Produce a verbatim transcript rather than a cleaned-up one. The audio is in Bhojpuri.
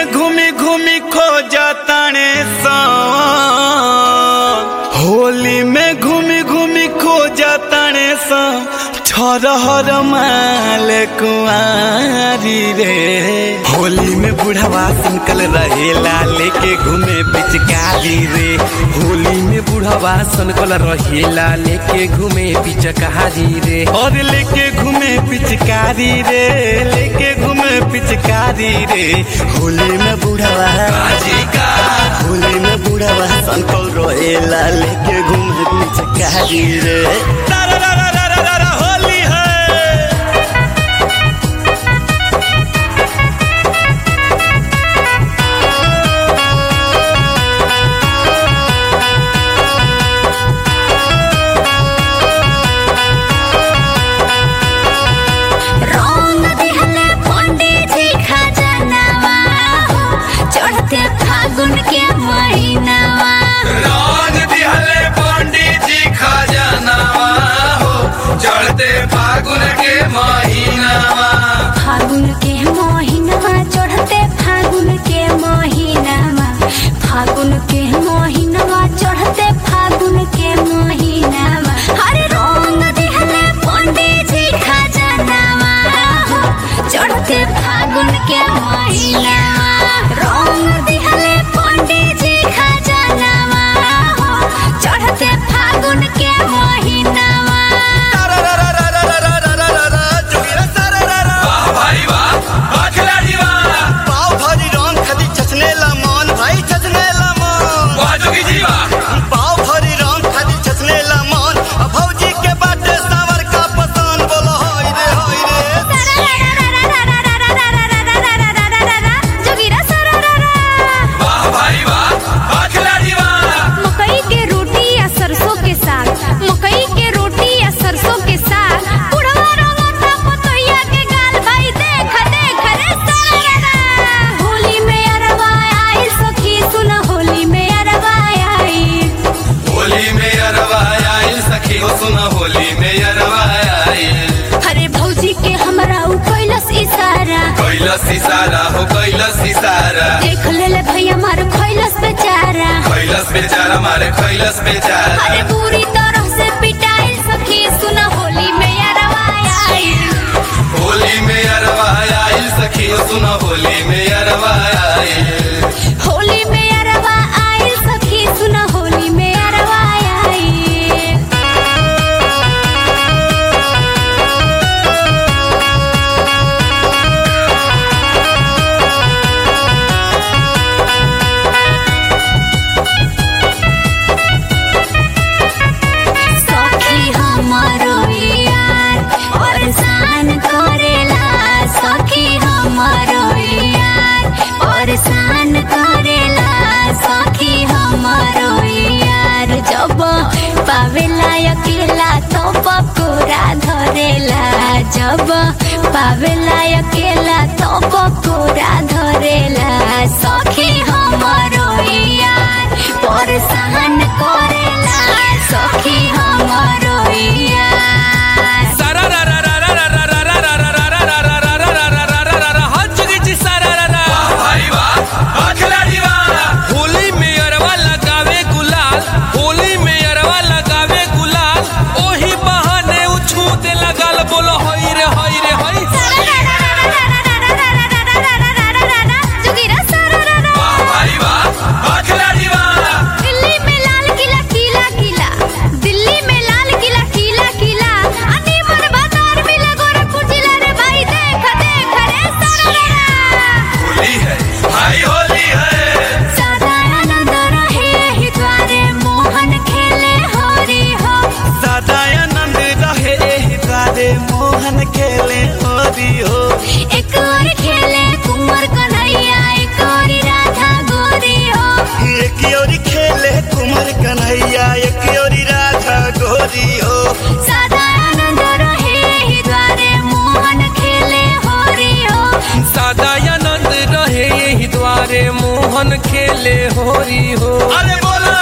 में घूमी घूमी खो जाताने सन, होली में घूमी घूमी खो जाताने सन, छरहर माल कुआरी रे। होली में बुढ़वा सनकल रहेला लेके घूमे पिचकारी रे। होली में बुढ़वा सनकल रहेला लेके घूमे पिचकारी रे। और लेके घूमे पिचकारी रे, लेके घूमे पिचकारी रे। होली में बुढ़वा होली में बुढ़वा सनकल रहेला लेके घूमे पिचकारी रे। होली है रंग दिहले पंडित जी खजानावा हो, चढ़ते फागुन के महीनावा। रंग दिहले पंडित जी खजानावा हो, चढ़ते फागुन के महीनावा। फागुन के महीनावा, चढ़ते फागुन के महीनावा। फागुन के महीनावा, चढ़ते फागुन के महीनावा। हरे रंग दिहले पंडित जी खजानावा हो, चढ़ते फागुन के महीनावा। रंग दिहले पंडित जी खजानावा हो, चढ़ते फागुन के महीनावा। वाह भाई वाह, वाह खिलाड़ी वाह। पाव भाजी रंग खदी छछने ला मन भाई, छछने ला मन। वाह जोगी जी वाह। पाव भाजी रंग खदी छछने ला मन, भौजी के बाटे सावर का पसंद बोलो होई रे होई रे। वाह भाई वाह, वाह खिलाड़ी वाह। मकई के रोटी या सरसों के साग, मकई के रोटी या सरसों के साग। बुढ़वा रंगता पतोहिया के गाल, भाई देख देख रे सारा। होली में अरवा आई सखी सुन, होली में अरवा आई। होली में अरवा आइल सखी हो, सुन होली में अरवा आइल। अरे भौजी के हमरा उ कैलस इशारा, कैलस इशारा हो, कैलस इशारा। देख ले भैया मार खैलस बेचारा। कैलस बेचारा मारे कैलस बेचारा। अरे पूरी तरह से पिटाइल सखी सुन, होली में अरवा आई। होली में अरवा आइल सखी हो, सुन होली में अरवा आइल। होली में अरवा आइल सखी सुन, होली में अरवा आई। सखी हमरो यार परेशान करेला, सखी हमरो यार परेशान करेला। सखी हमरो यार जब पावेला अकेला तो पकोड़ा धरेला। जब पावेला अकेला तो पकोड़ा धरेला। सखी हमरो यार परेशान करेला, सखी हमरो यार। वाह भाई वाह, वाह खिलाड़ी वाह। होली में अरवा लगावे गुलाल, होली में अरवा लगावे गुलाल। ओही बहाने उछूते लगल, बोलो हई रे हई रे हई। वाह भाई वाह, वाह खिलाड़ी वाह। दिल्ली में लाल किला किला किला, दिल्ली में लाल किला किला किला। अनीमन बाजार मिले गोरखपुर जिला रे, भाई देख देख रे सारा। होली है भाई, होली है। सदानंद रहे ही द्वारे, मोहन खेले होरी हो। सदानंद रहे एहि द्वारे, मोहन खेले होरी हो। एक और खेले कुंवर कन्हैया, एक और राधा गोरी हो। एक ओरी खेले कुमार कन्हैया, एक ओरी राधा गोरी हो। सदानंद रहे ही द्वारे, मोहन खेले होरी हो। सदानंद रहे यही द्वारे, मोहन खेले होरी हो। अरे बोला